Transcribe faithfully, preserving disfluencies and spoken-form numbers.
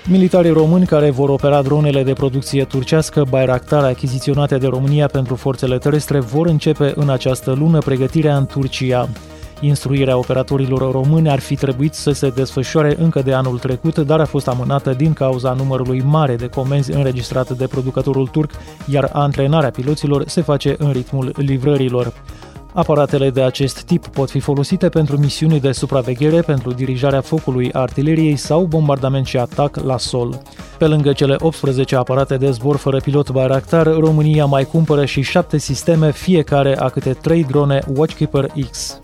Militarii români care vor opera dronele de producție turcească Bayraktar achiziționate de România pentru forțele terestre vor începe în această lună pregătirea în Turcia. Instruirea operatorilor români ar fi trebuit să se desfășoare încă de anul trecut, dar a fost amânată din cauza numărului mare de comenzi înregistrate de producătorul turc, iar antrenarea piloților se face în ritmul livrărilor. Aparatele de acest tip pot fi folosite pentru misiuni de supraveghere, pentru dirijarea focului artileriei sau bombardament și atac la sol. Pe lângă cele optsprezece aparate de zbor fără pilot Bayraktar, România mai cumpără și șapte sisteme, fiecare a câte trei drone Watchkeeper X.